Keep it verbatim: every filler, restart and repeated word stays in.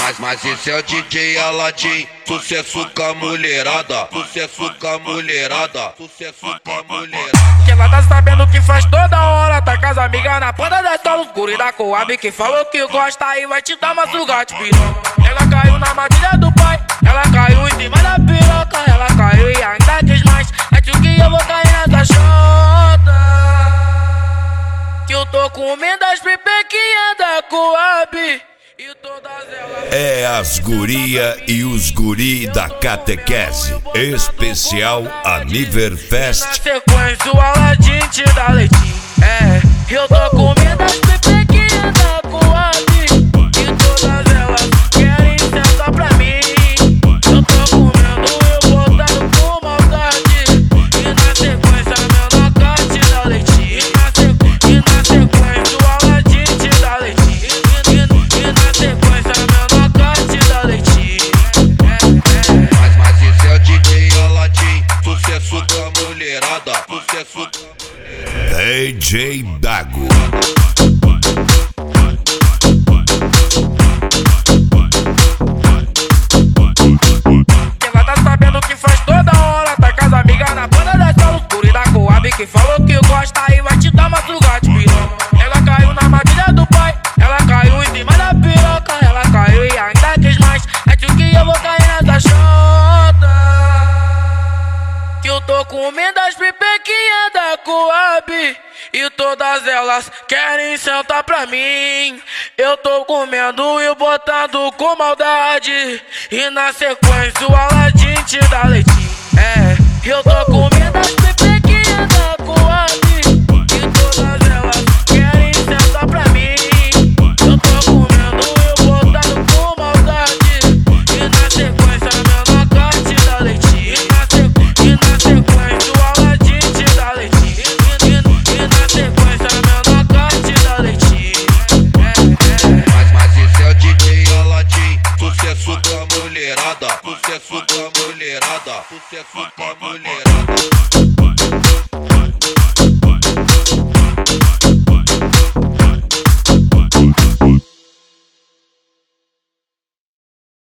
Mas, mas esse é o D J Aladim, sucesso com a mulherada, sucesso com a mulherada, sucesso com a mulherada. Que ela tá sabendo que faz toda hora, tá com as amigas na ponta da sola, os guri da Coab que falou que gosta aí vai te dar uma suga de piroca. Ela caiu na armadilha do pai, ela caiu em cima da piroca, ela caiu e ainda quis mais, acho que eu vou cair nessa chota. Que eu tô comendo as pipequinhas da Coab. E todas elas... É as guria e os guri da catequese especial Aniverfest. Na sequência o Aladim te dá leitinho. É, eu tô comendo as pepequinhas da Coab. E todas elas querem sentar pra mim. Eu tô comendo eu botando com maldade. E na sequência meu nocá te dá leitinho. E na, sequ... e na sequência o Aladim te dá leitinho. E na sequência meu nocá te dá leitinho. É, é. Mas, mas esse é o D J Aladim, sucesso com a mulherada, sucesso com a mulherada. D J Dago. Ela tá sabendo que faz toda hora, tá com as amigas na banda da sola, os guri da Coab que falou que gosta aí vai te dar uma suga de piroca. Ela caiu na armadilha do pai, ela caiu em cima da piroca, ela caiu e ainda quis mais, acho que eu vou cair nessa chota. Que eu tô comendo as pipequinhas da Coab. E todas elas querem sentar pra mim. Eu tô comendo e botando com maldade. E na sequência o Aladim te dá leitinho. É, eu tô comendo as pipequinhas da Coab. E todas elas querem sentar pra mim. Eu tô comendo e botando com maldade. E na sequência meu nocá te dá leitinho. E na, sequ... e na sequência o Aladim te dá leitinho. E na sequência meu nocá te dá leitinho. É, é. Mas, mas esse é o D J Aladim, sucesso com a mulherada, sucesso com a mulherada, sucesso com a mulherada.